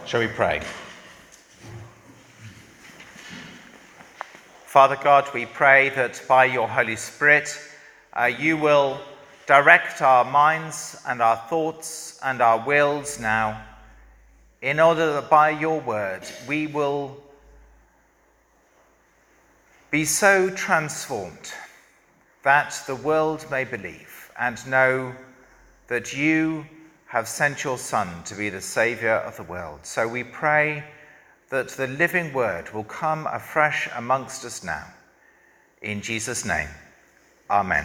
Shall we pray? Father God, we pray that by your Holy Spirit, you will direct our minds and our thoughts and our wills now, in order that by your word we will be so transformed that the world may believe and know that you have sent your Son to be the Saviour of the world. So we pray that the living word will come afresh amongst us now. In Jesus' name, amen.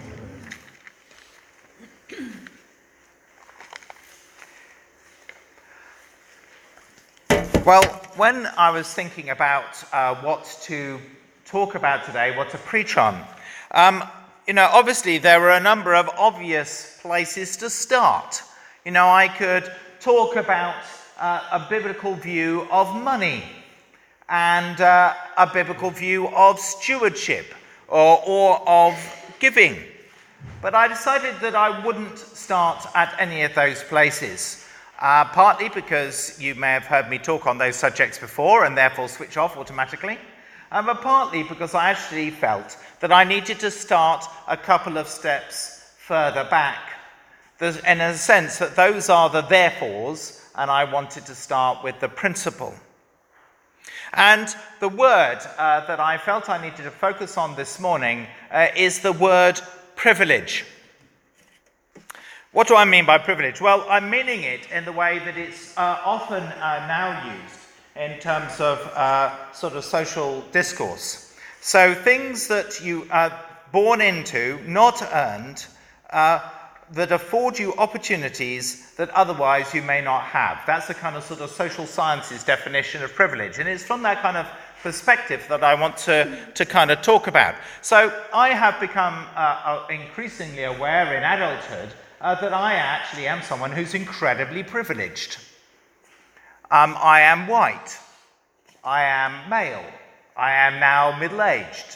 Well, when I was thinking about what to talk about today, what to preach on, obviously there were a number of obvious places to start. I could talk about a biblical view of money and a biblical view of stewardship or of giving. But I decided that I wouldn't start at any of those places, partly because you may have heard me talk on those subjects before and therefore switch off automatically, but partly because I actually felt that I needed to start a couple of steps further back. In a sense that those are the therefores, and I wanted to start with the principle. And the word that I felt I needed to focus on this morning is the word privilege. What do I mean by privilege? Well, I'm meaning it in the way that it's often now used in terms of sort of social discourse. So things that you are born into, not earned, that afford you opportunities that otherwise you may not have. That's the kind of sort of social sciences definition of privilege. And it's from that kind of perspective that I want to kind of talk about. So I have become increasingly aware in adulthood that I actually am someone who's incredibly privileged. I am white. I am male. I am now middle-aged.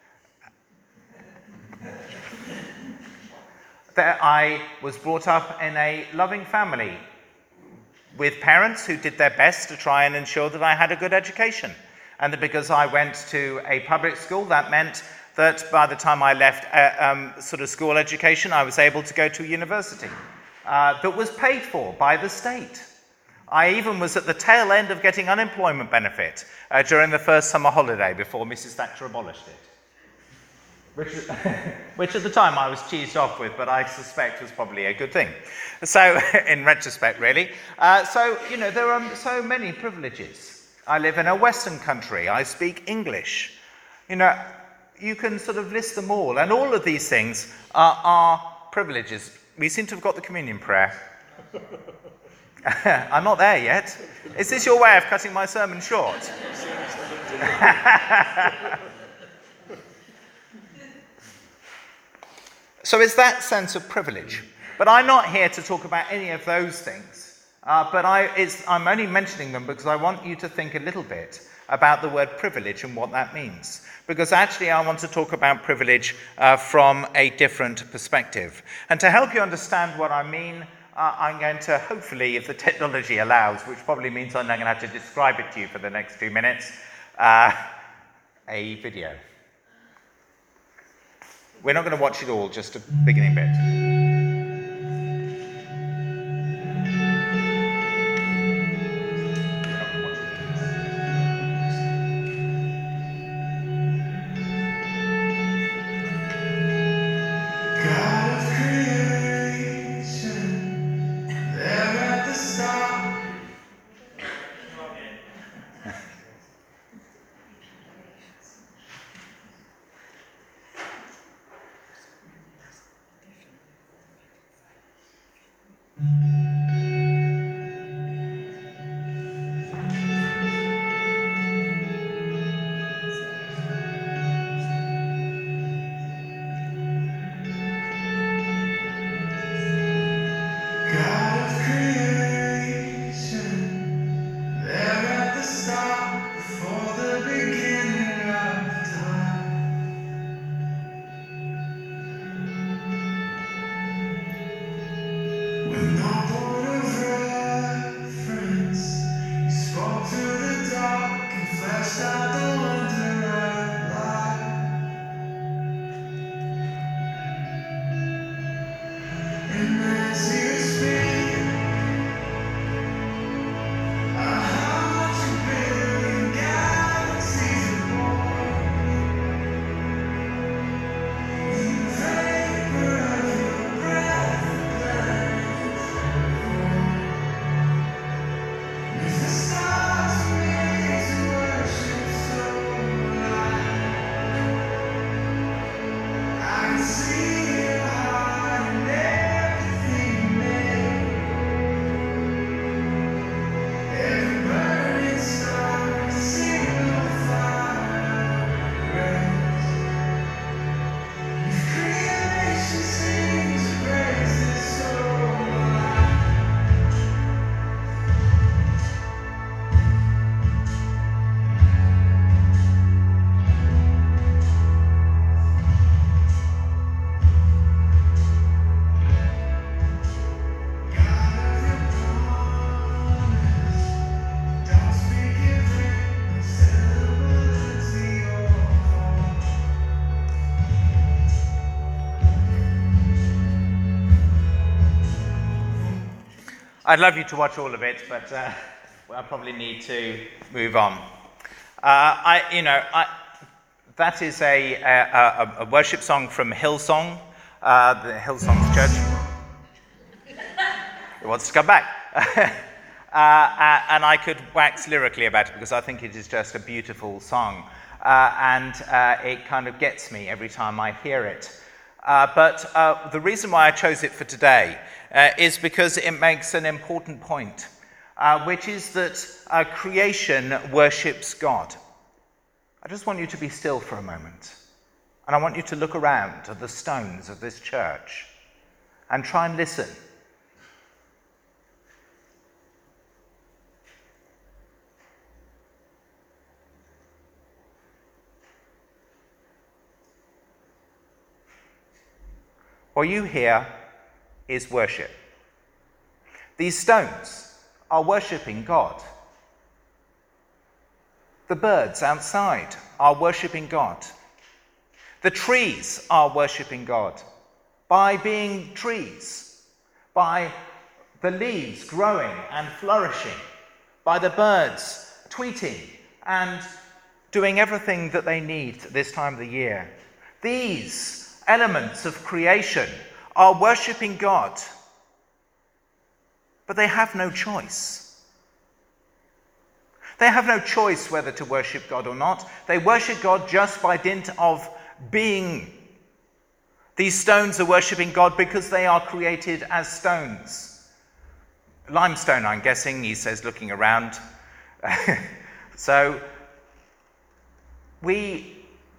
That I was brought up in a loving family with parents who did their best to try and ensure that I had a good education. And that because I went to a public school, that meant that by the time I left sort of school education, I was able to go to a university that was paid for by the state. I even was at the tail end of getting unemployment benefit during the first summer holiday before Mrs. Thatcher abolished it. Which at the time I was cheesed off with, but I suspect was probably a good thing. So, in retrospect, really. There are so many privileges. I live in a Western country. I speak English. You can sort of list them all. And all of these things are privileges. We seem to have got the communion prayer. I'm not there yet. Is this your way of cutting my sermon short? So it's that sense of privilege. But I'm not here to talk about any of those things. I'm only mentioning them because I want you to think a little bit about the word privilege and what that means. Because actually I want to talk about privilege from a different perspective. And to help you understand what I mean, I'm going to, hopefully, if the technology allows, which probably means I'm going to have to describe it to you for the next 2 minutes, a video. We're not going to watch it all, just a beginning bit. I'd love you to watch all of it, but I probably need to move on. That is a worship song from Hillsong, the Hillsong's church. It wants to come back. And I could wax lyrically about it because I think it is just a beautiful song. And it kind of gets me every time I hear it. But the reason why I chose it for today is because it makes an important point, which is that creation worships God. I just want you to be still for a moment. And I want you to look around at the stones of this church and try and listen. What you hear is worship. These stones are worshipping God. The birds outside are worshipping God. The trees are worshipping God by being trees, by the leaves growing and flourishing, by the birds tweeting and doing everything that they need this time of the year. These elements of creation are worshipping God, but they have no choice. They have no choice whether to worship God or not. They worship God just by dint of being. These stones are worshipping God because they are created as stones. Limestone, I'm guessing, he says, looking around. So, we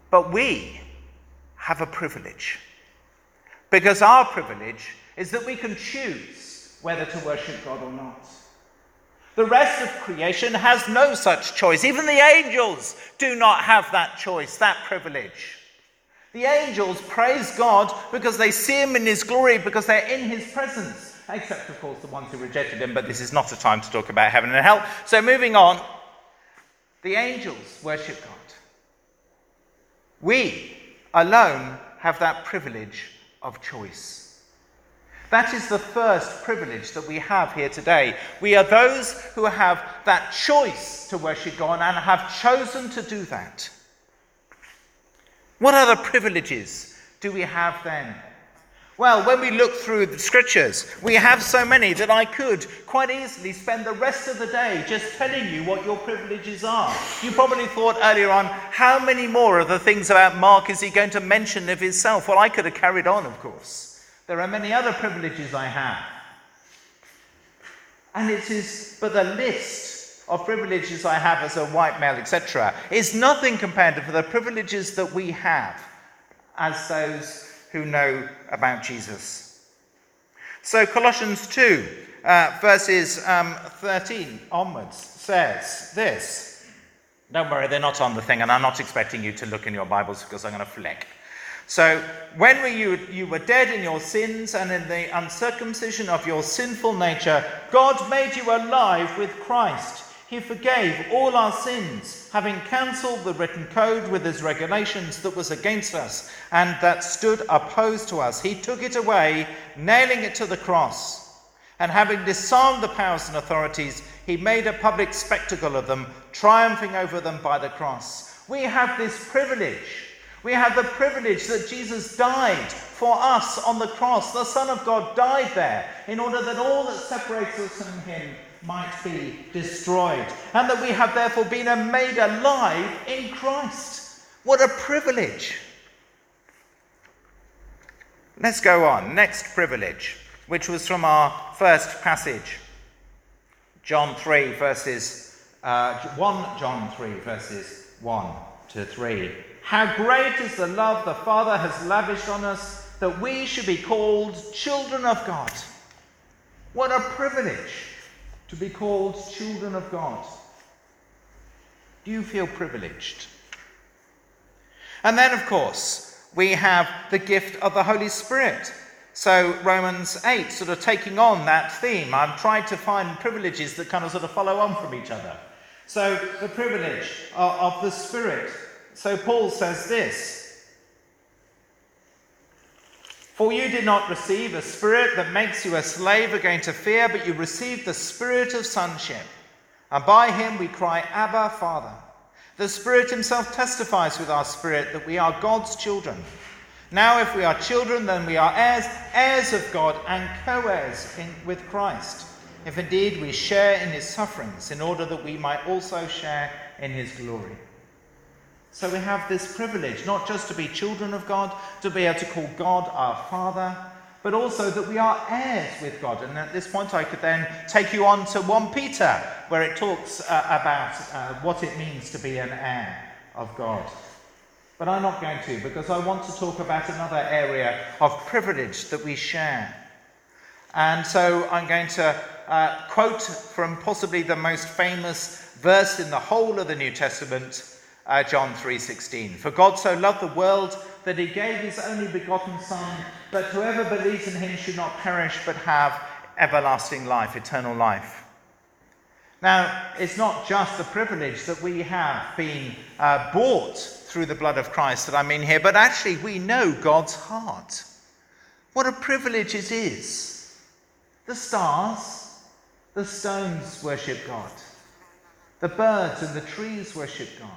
have a privilege. Because our privilege is that we can choose whether to worship God or not. The rest of creation has no such choice. Even the angels do not have that choice, that privilege. The angels praise God because they see him in his glory, because they're in his presence. Except, of course, the ones who rejected him, but this is not a time to talk about heaven and hell. So moving on, the angels worship God. We alone have that privilege of choice. That is the first privilege that we have here today. We are those who have that choice to worship God and have chosen to do that. What other privileges do we have then? Well, when we look through the scriptures, we have so many that I could quite easily spend the rest of the day just telling you what your privileges are. You probably thought earlier on, how many more of the things about Mark is he going to mention of himself? Well, I could have carried on, of course. There are many other privileges I have. And it is, but the list of privileges I have as a white male, etc., is nothing compared to the privileges that we have as those who know about Jesus. So Colossians 2, verses 13 onwards says this. Don't worry, they're not on the thing, and I'm not expecting you to look in your Bibles because I'm going to flick. So, when you were dead in your sins and in the uncircumcision of your sinful nature, God made you alive with Christ. He forgave all our sins, having cancelled the written code with its regulations that was against us and that stood opposed to us. He took it away, nailing it to the cross. And having disarmed the powers and authorities, he made a public spectacle of them, triumphing over them by the cross. We have this privilege. We have the privilege that Jesus died for us on the cross. The Son of God died there in order that all that separates us from him might be destroyed. And that we have therefore been made alive in Christ. What a privilege. Let's go on. Next privilege, which was from our first passage. John 3 verses 1 John 3 verses 1 to 3. How great is the love the Father has lavished on us, that we should be called children of God. What a privilege to be called children of God. Do you feel privileged? And then, of course, we have the gift of the Holy Spirit. So Romans 8, sort of taking on that theme. I've tried to find privileges that kind of sort of follow on from each other. So the privilege of the Spirit. So Paul says this. For you did not receive a spirit that makes you a slave again to fear, but you received the spirit of sonship. And by him we cry, Abba, Father. The Spirit himself testifies with our spirit that we are God's children. Now if we are children, then we are heirs, heirs of God and co-heirs with Christ, if indeed we share in his sufferings, in order that we might also share in his glory. So we have this privilege, not just to be children of God, to be able to call God our Father, but also that we are heirs with God. And at this point I could then take you on to 1 Peter, where it talks about what it means to be an heir of God. But I'm not going to, because I want to talk about another area of privilege that we share. And so I'm going to quote from possibly the most famous verse in the whole of the New Testament, John 3:16. For God so loved the world that he gave his only begotten Son, that whoever believes in him should not perish but have everlasting life, eternal life. Now, it's not just the privilege that we have been bought through the blood of Christ that I mean here, but actually we know God's heart. What a privilege it is. The stars, the stones worship God. The birds and the trees worship God.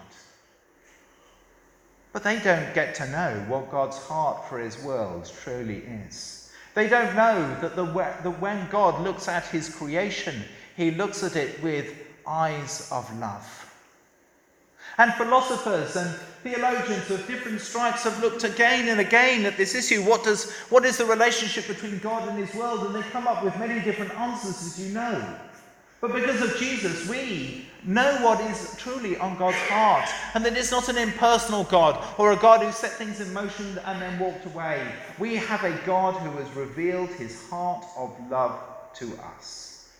But they don't get to know what God's heart for his world truly is. They don't know that when God looks at his creation, he looks at it with eyes of love. And philosophers and theologians of different stripes have looked again and again at this issue. What is the relationship between God and his world? And they've come up with many different answers, as you know. But because of Jesus, we know what is truly on God's heart, and that it's not an impersonal God or a God who set things in motion and then walked away. We have a God who has revealed his heart of love to us.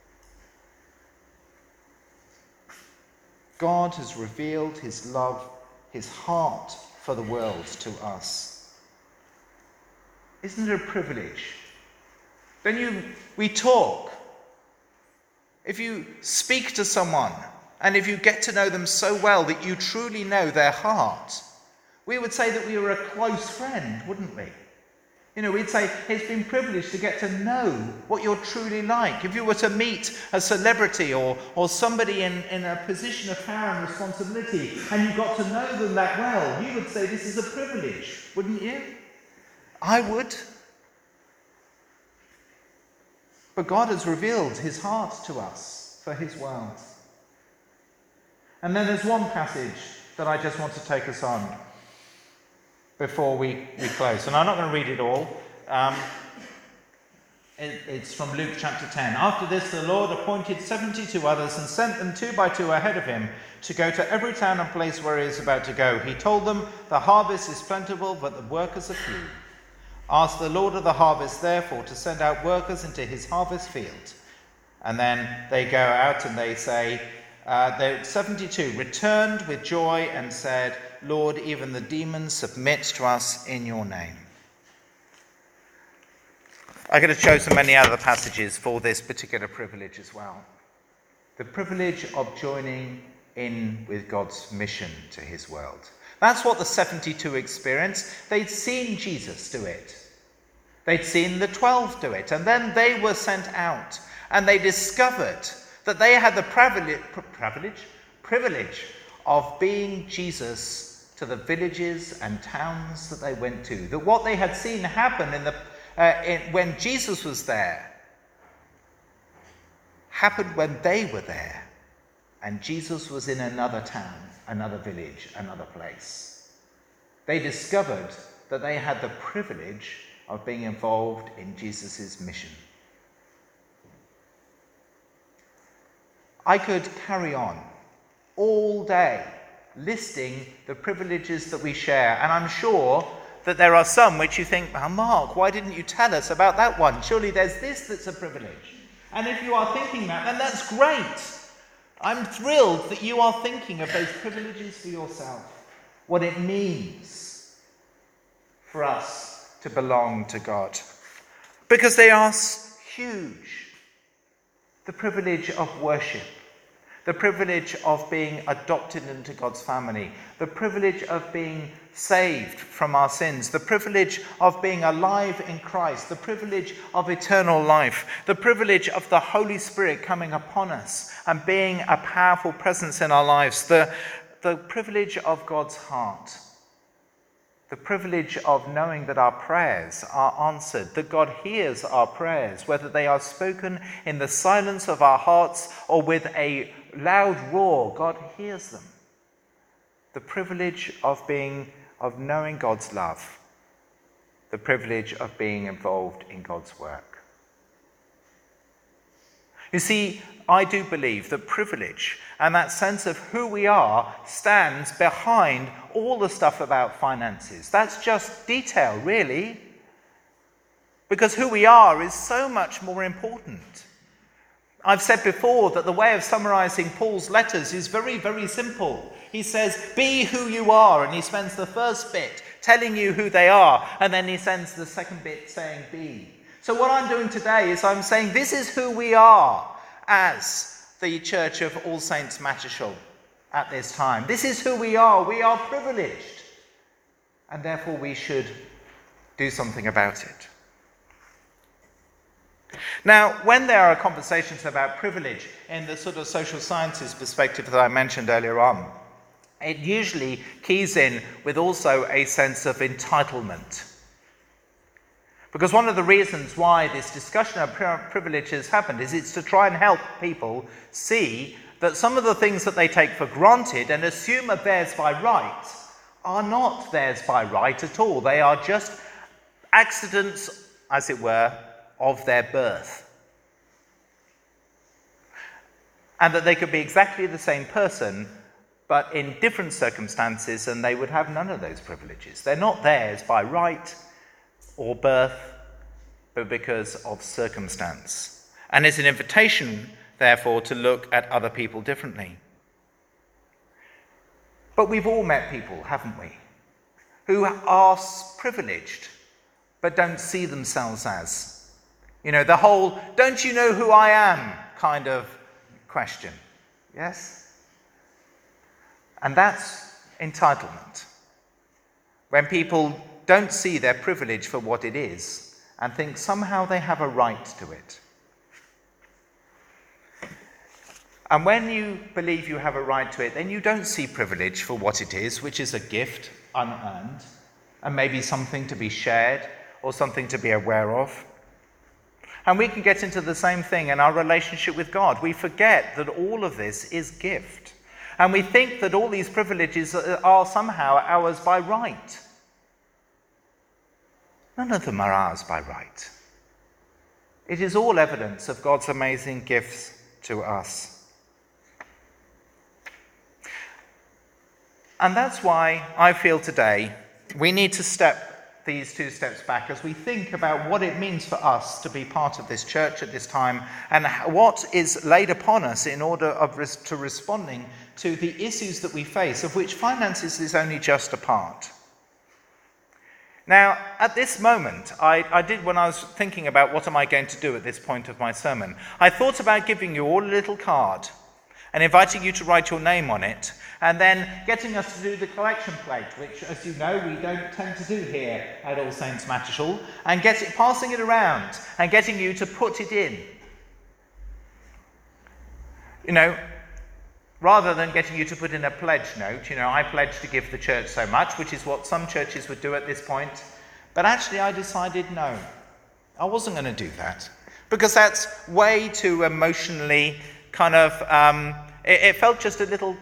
God has revealed his love, his heart for the world to us. Isn't it a privilege? We talk. If you speak to someone and if you get to know them so well that you truly know their heart, we would say that we were a close friend, wouldn't we? We'd say it's been privileged to get to know what you're truly like. If you were to meet a celebrity or somebody in a position of power and responsibility and you got to know them that well, you would say this is a privilege, wouldn't you? I would. But God has revealed his heart to us for his world. And then there's one passage that I just want to take us on before we close. And I'm not going to read it all. It's from Luke chapter 10. After this, the Lord appointed 72 others and sent them 2 by 2 ahead of him to go to every town and place where he is about to go. He told them, the harvest is plentiful, but the workers are few. Ask the Lord of the harvest, therefore, to send out workers into his harvest field. And then they go out and they say, the 72 returned with joy and said, Lord, even the demons submit to us in your name. I could have chosen many other passages for this particular privilege as well. The privilege of joining in with God's mission to his world. That's what the 72 experienced. They'd seen Jesus do it. They'd seen the 12 do it. And then they were sent out. And they discovered that they had the privilege of being Jesus to the villages and towns that they went to. That what they had seen happen when Jesus was there happened when they were there. And Jesus was in another town, another village, another place. They discovered that they had the privilege of being involved in Jesus' mission. I could carry on all day listing the privileges that we share, and I'm sure that there are some which you think, oh, Mark, why didn't you tell us about that one? Surely there's this that's a privilege. And if you are thinking that, then that's great. I'm thrilled that you are thinking of those privileges for yourself, what it means for us to belong to God. Because they are huge. The privilege of worship, the privilege of being adopted into God's family, the privilege of being saved from our sins, the privilege of being alive in Christ, the privilege of eternal life, the privilege of the Holy Spirit coming upon us and being a powerful presence in our lives, the privilege of God's heart, the privilege of knowing that our prayers are answered, that God hears our prayers, whether they are spoken in the silence of our hearts or with a loud roar, God hears them. The privilege of knowing God's love, the privilege of being involved in God's work. You see, I do believe that privilege and that sense of who we are stands behind all the stuff about finances. That's just detail, really. Because who we are is so much more important. I've said before that the way of summarizing Paul's letters is very, very simple. He says, be who you are, and he spends the first bit telling you who they are, and then he sends the second bit saying be. So what I'm doing today is I'm saying this is who we are as the Church of All Saints Mattershall at this time. This is who we are. We are privileged, and therefore we should do something about it. Now, when there are conversations about privilege in the sort of social sciences perspective that I mentioned earlier on, it usually keys in with also a sense of entitlement. Because one of the reasons why this discussion of privilege has happened is it's to try and help people see that some of the things that they take for granted and assume are theirs by right are not theirs by right at all. They are just accidents, as it were, of their birth. And that they could be exactly the same person, but in different circumstances, and they would have none of those privileges. They're not theirs by right or birth, but because of circumstance. And it's an invitation, therefore, to look at other people differently. But we've all met people, haven't we, who are privileged, but don't see themselves as. You know, the whole, don't you know who I am kind of question. Yes? And that's entitlement. When people don't see their privilege for what it is and think somehow they have a right to it. And when you believe you have a right to it, then you don't see privilege for what it is, which is a gift, unearned, and maybe something to be shared or something to be aware of. And we can get into the same thing in our relationship with God. We forget that all of this is gift. And we think that all these privileges are somehow ours by right. None of them are ours by right. It is all evidence of God's amazing gifts to us. And that's why I feel today we need to step these 2 steps back as we think about what it means for us to be part of this church at this time and what is laid upon us in order to responding to the issues that we face, of which finances is only just a part. Now, at this moment, I did, when I was thinking about what am I going to do at this point of my sermon, I thought about giving you all a little card and inviting you to write your name on it, and then getting us to do the collection plate, which, as you know, we don't tend to do here at All Saints Mattershall, and passing it around and getting you to put it in. You know, rather than getting you to put in a pledge note, I pledge to give the church so much, which is what some churches would do at this point. But actually I decided no, I wasn't going to do that. Because that's way too emotionally kind of, it felt just a little,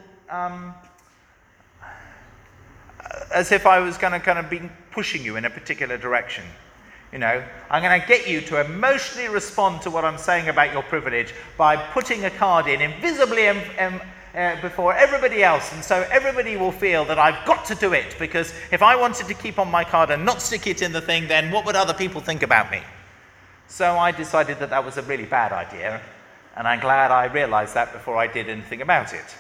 as if I was going to kind of be pushing you in a particular direction. I'm going to get you to emotionally respond to what I'm saying about your privilege by putting a card in invisibly before everybody else, and so everybody will feel that I've got to do it, because if I wanted to keep on my card and not stick it in the thing, then what would other people think about me? So I decided that that was a really bad idea, and I'm glad I realized that before I did anything about it.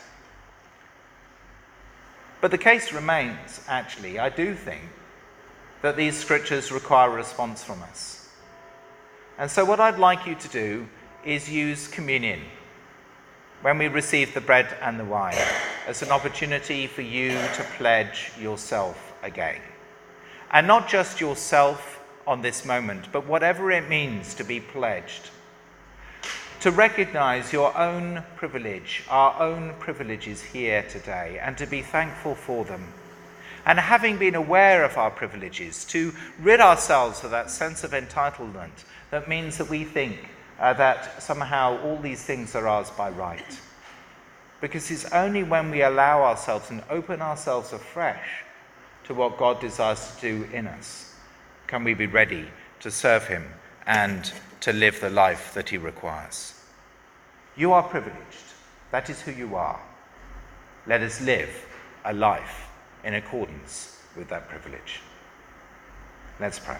But the case remains, actually, I do think that these scriptures require a response from us. And so what I'd like you to do is use communion. when we receive the bread and the wine as an opportunity for you to pledge yourself again. And not just yourself on this moment, but whatever it means to be pledged. To recognize your own privilege, our own privileges here today, and to be thankful for them. And having been aware of our privileges, to rid ourselves of that sense of entitlement that means that we think that somehow all these things are ours by right. Because it's only when we allow ourselves and open ourselves afresh to what God desires to do in us can we be ready to serve him and to live the life that he requires. You are privileged. That is who you are. Let us live a life in accordance with that privilege. Let's pray.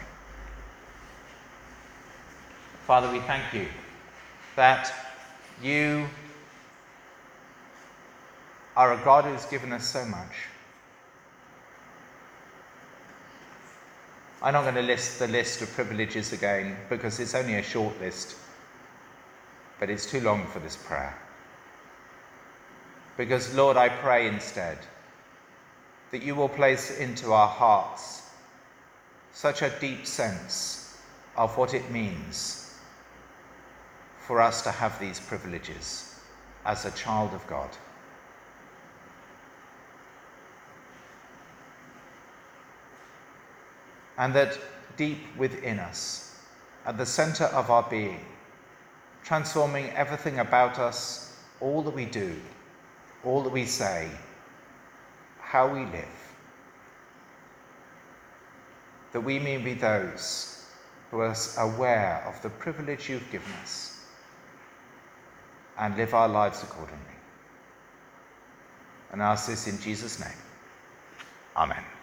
Father, we thank you that you are a God who's given us so much. I'm not going to list the list of privileges again because it's only a short list, but it's too long for this prayer. Because, Lord, I pray instead that you will place into our hearts such a deep sense of what it means for us to have these privileges as a child of God. And that deep within us, at the center of our being, transforming everything about us, all that we do, all that we say, how we live, that we may be those who are aware of the privilege you've given us and live our lives accordingly. And ask this in Jesus' name. Amen.